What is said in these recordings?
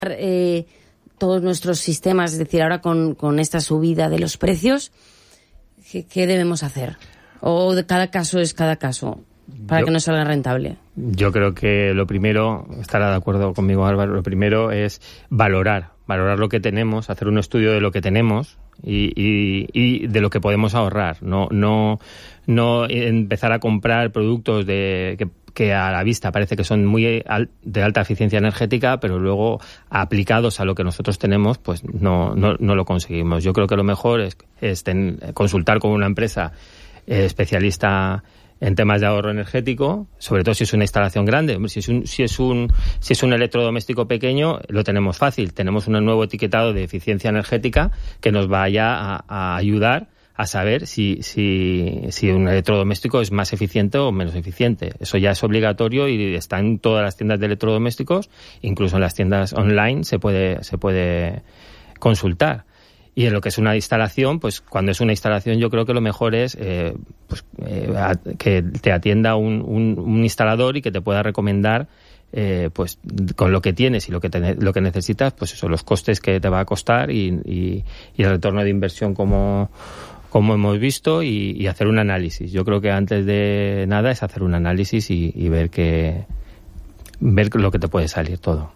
todos nuestros sistemas, es decir, ahora con esta subida de los precios, ¿qué debemos hacer? ¿O de cada caso es cada caso para que no salga rentable? Yo creo que lo primero, estará de acuerdo conmigo Álvaro, lo primero es valorar lo que tenemos, hacer un estudio de lo que tenemos y de lo que podemos ahorrar. No empezar a comprar productos que a la vista parece que son muy de alta eficiencia energética, pero luego aplicados a lo que nosotros tenemos, pues no lo conseguimos. Yo creo que lo mejor es consultar con una empresa especialista en temas de ahorro energético, sobre todo si es una instalación grande. Si es un electrodoméstico pequeño, lo tenemos fácil. Tenemos un nuevo etiquetado de eficiencia energética que nos vaya a ayudar a saber si un electrodoméstico es más eficiente o menos eficiente. Eso ya es obligatorio y está en todas las tiendas de electrodomésticos, incluso en las tiendas online se puede consultar. Y en lo que es una instalación, pues cuando es una instalación yo creo que lo mejor es que te atienda un instalador y que te pueda recomendar pues con lo que tienes y lo que necesitas, pues eso, los costes que te va a costar y el retorno de inversión como hemos visto y hacer un análisis. Yo creo que antes de nada es hacer un análisis y ver lo que te puede salir todo.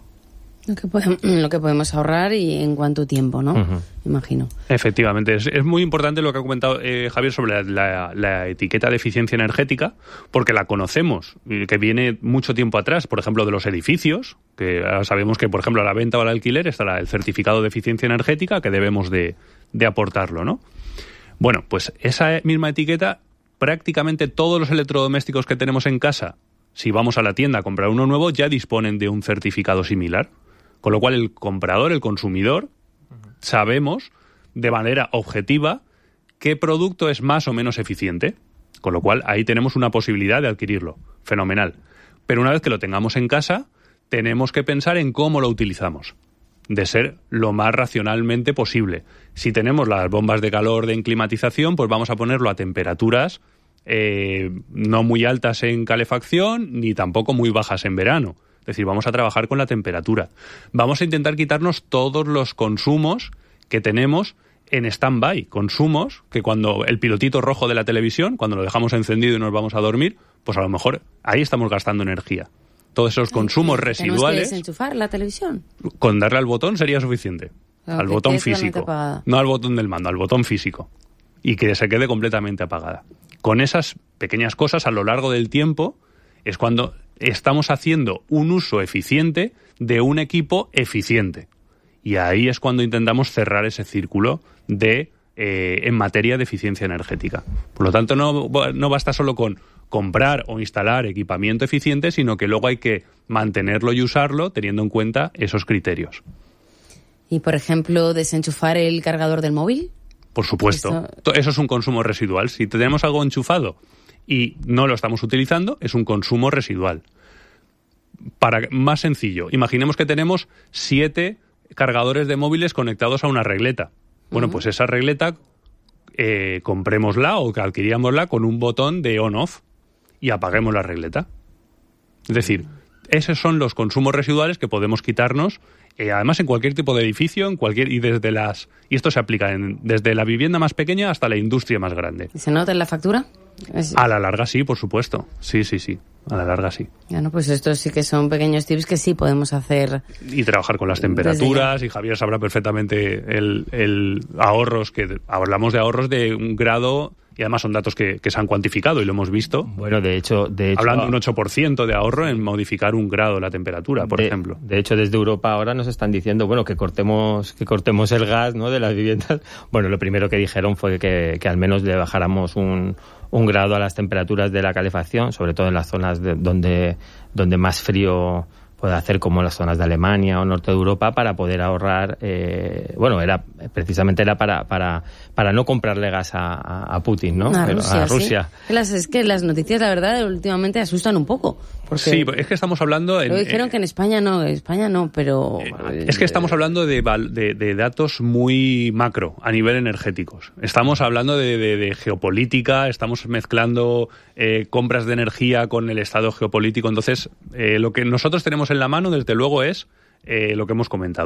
Lo que podemos ahorrar y en cuánto tiempo, ¿no? Uh-huh. Imagino. Efectivamente, es muy importante lo que ha comentado Javier sobre la etiqueta de eficiencia energética, porque la conocemos, que viene mucho tiempo atrás, por ejemplo, de los edificios, que ahora sabemos que, por ejemplo, a la venta o al alquiler está el certificado de eficiencia energética que debemos de aportarlo, ¿no? Bueno, pues esa misma etiqueta, prácticamente todos los electrodomésticos que tenemos en casa, si vamos a la tienda a comprar uno nuevo, ya disponen de un certificado similar. Con lo cual el comprador, el consumidor, sabemos de manera objetiva qué producto es más o menos eficiente. Con lo cual ahí tenemos una posibilidad de adquirirlo. Fenomenal. Pero una vez que lo tengamos en casa, tenemos que pensar en cómo lo utilizamos. De ser lo más racionalmente posible. Si tenemos las bombas de calor de climatización, pues vamos a ponerlo a temperaturas no muy altas en calefacción, ni tampoco muy bajas en verano. Es decir, vamos a trabajar con la temperatura. Vamos a intentar quitarnos todos los consumos que tenemos en stand-by. Consumos que cuando el pilotito rojo de la televisión, cuando lo dejamos encendido y nos vamos a dormir, pues a lo mejor ahí estamos gastando energía. Todos esos consumos residuales... ¿Tenemos que desenchufar la televisión? Con darle al botón sería suficiente. Al botón físico. No al botón del mando, al botón físico. Y que se quede completamente apagada. Con esas pequeñas cosas a lo largo del tiempo es cuando estamos haciendo un uso eficiente de un equipo eficiente. Y ahí es cuando intentamos cerrar ese círculo en materia de eficiencia energética. Por lo tanto, no basta solo con comprar o instalar equipamiento eficiente, sino que luego hay que mantenerlo y usarlo teniendo en cuenta esos criterios. ¿Y, por ejemplo, desenchufar el cargador del móvil? Por supuesto. Eso es un consumo residual. Si tenemos algo enchufado y no lo estamos utilizando, es un consumo residual. Más sencillo, imaginemos que tenemos 7 cargadores de móviles conectados a una regleta. Bueno, pues esa regleta comprémosla o adquiríamosla con un botón de on-off y apaguemos la regleta. Es decir, esos son los consumos residuales que podemos quitarnos, además en cualquier tipo de edificio, y esto se aplica desde la vivienda más pequeña hasta la industria más grande. ¿Se nota en la factura? A la larga sí, por supuesto. Sí. A la larga sí. Bueno, pues estos sí que son pequeños tips que sí podemos hacer. Y trabajar con las temperaturas, y Javier sabrá perfectamente el ahorros, que hablamos de ahorros de un grado, y además son datos que se han cuantificado y lo hemos visto. Bueno, de hecho hablando de un 8% de ahorro en modificar un grado la temperatura, por ejemplo. De hecho, desde Europa ahora nos están diciendo, bueno, que cortemos el gas, ¿no?, de las viviendas. Bueno, lo primero que dijeron fue que al menos le bajáramos un grado a las temperaturas de la calefacción, sobre todo en las zonas donde más frío puede hacer, como las zonas de Alemania o norte de Europa, para poder ahorrar. Era para no comprarle gas a Putin, ¿no? A Rusia. Sí. Es que las noticias, la verdad, últimamente asustan un poco. Sí, es que estamos hablando... Luego dijeron que en España no, pero... Es que estamos hablando de datos muy macro, a nivel energéticos. Estamos hablando de geopolítica, estamos mezclando compras de energía con el estado geopolítico. Entonces, lo que nosotros tenemos en la mano, desde luego, es lo que hemos comentado.